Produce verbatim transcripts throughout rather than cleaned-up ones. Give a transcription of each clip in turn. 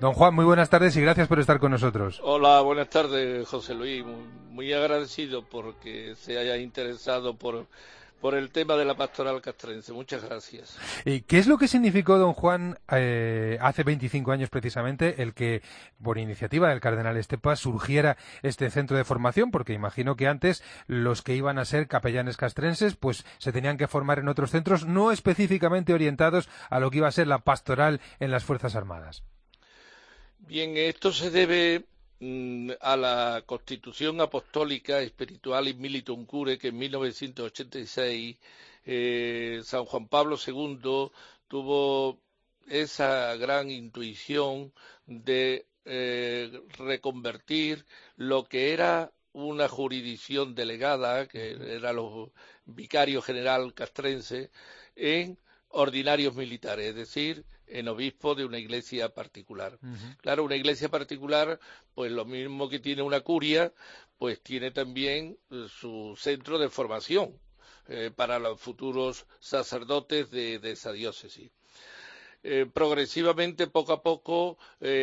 Don Juan, muy buenas tardes y gracias por estar con nosotros. Hola, buenas tardes, José Luis. Muy, muy agradecido porque se haya interesado por, por el tema de la pastoral castrense. Muchas gracias. ¿Y qué es lo que significó, don Juan, eh, hace veinticinco años precisamente, el que, por iniciativa del cardenal Estepa, surgiera este centro de formación? Porque imagino que antes los que iban a ser capellanes castrenses pues se tenían que formar en otros centros no específicamente orientados a lo que iba a ser la pastoral en las Fuerzas Armadas. Bien, esto se debe mmm, a la Constitución Apostólica Spiritualis Militum Cure, que en mil novecientos ochenta y seis eh, San Juan Pablo segundo tuvo esa gran intuición de eh, reconvertir lo que era una jurisdicción delegada, que era los vicarios general castrense, en ordinarios militares, es decir, en obispos de una iglesia particular. Uh-huh. Claro, una iglesia particular, pues lo mismo que tiene una curia, pues tiene también eh, su centro de formación eh, para los futuros sacerdotes de, de esa diócesis. Eh, progresivamente, poco a poco,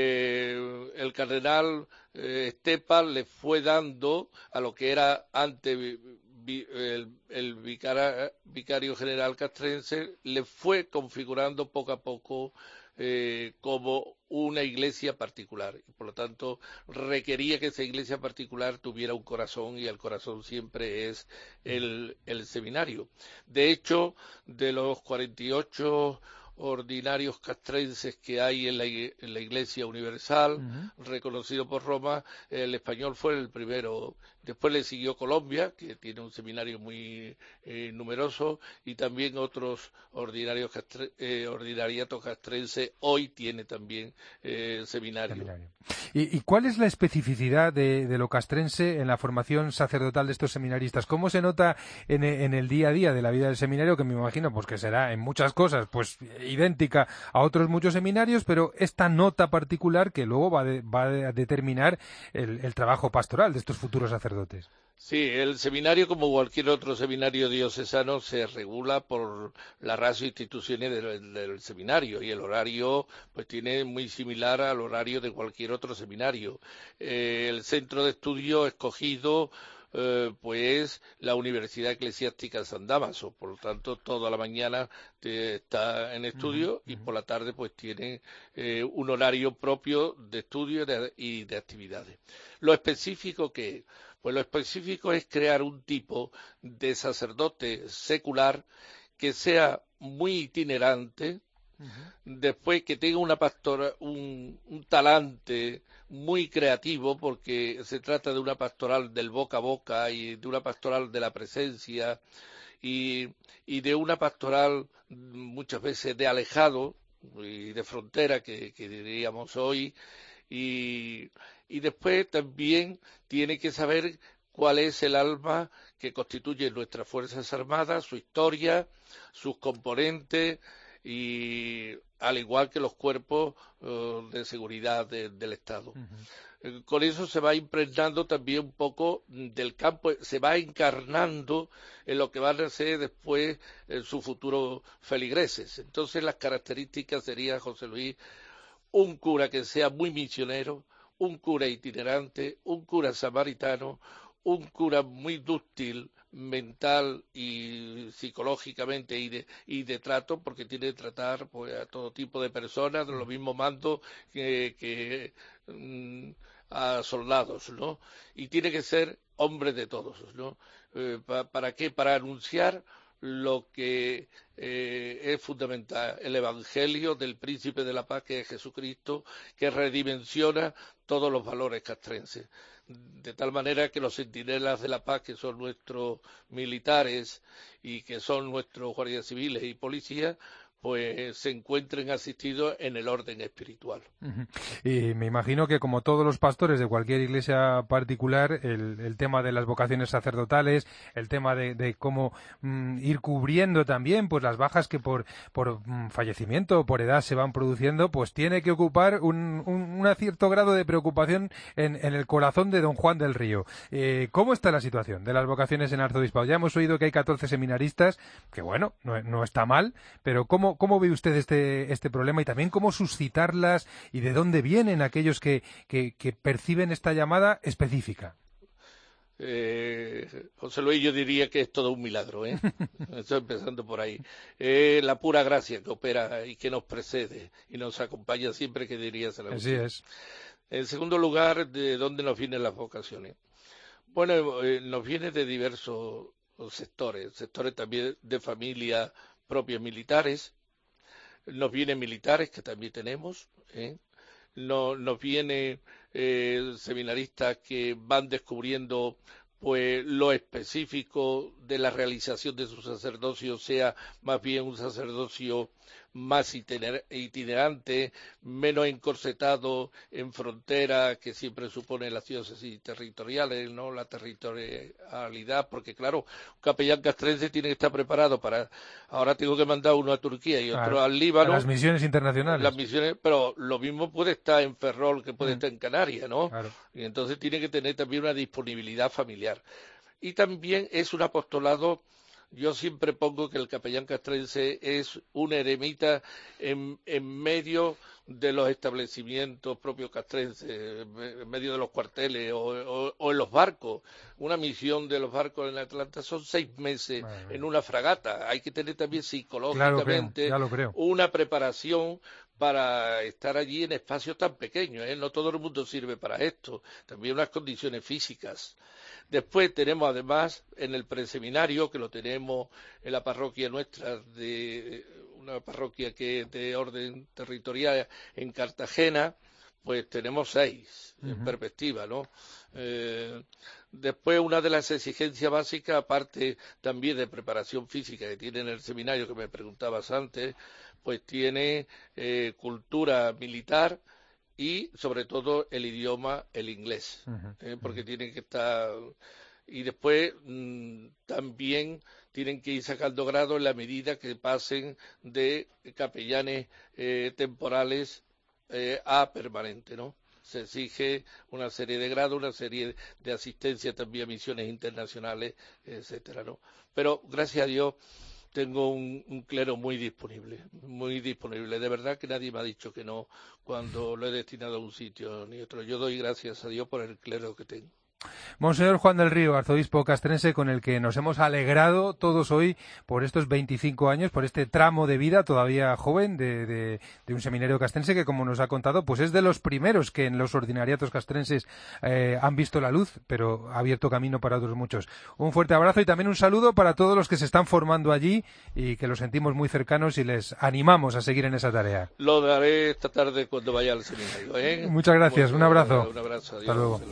eh, el cardenal eh, Estepa le fue dando a lo que era antes vi, el, el vicara, vicario general castrense, le fue configurando poco a poco eh, como una iglesia particular. Y por lo tanto, requería que esa iglesia particular tuviera un corazón, y el corazón siempre es el, el seminario. De hecho, de los cuarenta y ocho ordinarios castrenses que hay en la, en la Iglesia Universal, uh-huh. reconocido por Roma, el español fue el primero. Después le siguió Colombia, que tiene un seminario muy eh, numeroso, y también otros ordinarios castre, eh, ordinariatos castrenses. Hoy tiene también eh, seminario. seminario. ¿Y, ¿Y cuál es la especificidad de, de lo castrense en la formación sacerdotal de estos seminaristas? ¿Cómo se nota en, en el día a día de la vida del seminario? Que me imagino pues que será en muchas cosas pues idéntica a otros muchos seminarios, pero esta nota particular que luego va, de, va a determinar el, el trabajo pastoral de estos futuros sacerdotes. Sí, el seminario, como cualquier otro seminario diocesano, se regula por la ratio instituciones del, del seminario, y el horario pues tiene muy similar al horario de cualquier otro seminario. Eh, el centro de estudio escogido Eh, pues la Universidad Eclesiástica de San Dámaso, por lo tanto toda la mañana te, está en estudio, uh-huh, y por la tarde pues tiene eh, un horario propio de estudio de, y de actividades. Lo específico que pues lo específico es crear un tipo de sacerdote secular que sea muy itinerante, uh-huh. después que tenga una pastora, un, un talante muy creativo, porque se trata de una pastoral del boca a boca y de una pastoral de la presencia y, y de una pastoral muchas veces de alejado y de frontera, que, que diríamos hoy, y, y después también tiene que saber cuál es el alma que constituye nuestras Fuerzas Armadas, su historia, sus componentes, y al igual que los cuerpos uh, de seguridad de, del Estado. Uh-huh. Eh, con eso se va impregnando también un poco del campo, se va encarnando en lo que van a ser después en sus futuros feligreses. Entonces las características serían, José Luis, un cura que sea muy misionero, un cura itinerante, un cura samaritano, un cura muy dúctil mental y psicológicamente y de, y de trato, porque tiene que tratar pues, a todo tipo de personas, de los mismos mandos que, que mm, a soldados, ¿no? Y tiene que ser hombre de todos, ¿no? Eh, pa, ¿Para qué? Para anunciar lo que eh, es fundamental, el Evangelio del Príncipe de la Paz, que es Jesucristo, que redimensiona todos los valores castrenses, de tal manera que los centinelas de la paz, que son nuestros militares y que son nuestros guardias civiles y policías, pues se encuentren asistidos en el orden espiritual. Uh-huh. Y me imagino que, como todos los pastores de cualquier iglesia particular, el, el tema de las vocaciones sacerdotales, el tema de, de cómo mm, ir cubriendo también pues las bajas que por, por mm, fallecimiento o por edad se van produciendo, pues tiene que ocupar un, un, un cierto grado de preocupación en, en el corazón de don Juan del Río. Eh, ¿Cómo está la situación de las vocaciones en Arzobispado? Ya hemos oído que hay catorce seminaristas, que bueno, no, no está mal, pero ¿cómo, cómo ve usted este, este problema y también cómo suscitarlas y de dónde vienen aquellos que, que, que perciben esta llamada específica? Eh, José Luis, yo diría que es todo un milagro, ¿eh? Estoy empezando por ahí. Eh, la pura gracia que opera y que nos precede y nos acompaña siempre, que diría San Agustín. Así es. En segundo lugar, ¿de dónde nos vienen las vocaciones? Bueno, eh, nos viene de diversos sectores, sectores también de familia propios militares, nos vienen militares que también tenemos, ¿eh? No, nos vienen eh, seminaristas que van descubriendo pues lo específico de la realización de su sacerdocio, sea más bien un sacerdocio más itinerante, menos encorsetado en frontera, que siempre supone las diócesis territoriales, ¿no? La territorialidad, porque claro, un capellán castrense tiene que estar preparado para, ahora tengo que mandar uno a Turquía y otro a, al Líbano. A las misiones internacionales. Las misiones, pero lo mismo puede estar en Ferrol que puede mm. estar en Canarias, ¿no? Claro. Y entonces tiene que tener también una disponibilidad familiar. Y también es un apostolado. Yo siempre pongo que el capellán castrense es un eremita en, en medio de los establecimientos propios castrenses, en medio de los cuarteles o, o, o en los barcos. Una misión de los barcos en Atlanta son seis meses bueno, en una fragata. Hay que tener también psicológicamente claro, creo, una preparación para estar allí en espacios tan pequeños, ¿eh? No todo el mundo sirve para esto. También unas condiciones físicas. Después tenemos además en el preseminario, que lo tenemos en la parroquia nuestra, de una parroquia que es de orden territorial en Cartagena, pues tenemos seis uh-huh. en perspectiva, ¿no? Eh, después una de las exigencias básicas, aparte también de preparación física que tiene en el seminario, que me preguntabas antes, pues tiene eh, cultura militar, y sobre todo el idioma, el inglés, ¿eh? Porque tienen que estar. Y después mmm, también tienen que ir sacando grado en la medida que pasen de capellanes eh, temporales eh, a permanente, ¿no? Se exige una serie de grados, una serie de asistencia también a misiones internacionales, etcétera, ¿no? Pero gracias a Dios tengo un, un clero muy disponible, muy disponible. De verdad que nadie me ha dicho que no cuando lo he destinado a un sitio ni otro. Yo doy gracias a Dios por el clero que tengo. Monseñor Juan del Río, arzobispo castrense, con el que nos hemos alegrado todos hoy por estos veinticinco años, por este tramo de vida todavía joven de, de, de un seminario castrense que, como nos ha contado, pues es de los primeros que en los ordinariatos castrenses eh, han visto la luz, pero ha abierto camino para otros muchos. Un fuerte abrazo y también un saludo para todos los que se están formando allí y que los sentimos muy cercanos y les animamos a seguir en esa tarea. Lo daré esta tarde cuando vaya al seminario, ¿eh? Muchas gracias, un abrazo. Un abrazo, adiós. Hasta luego.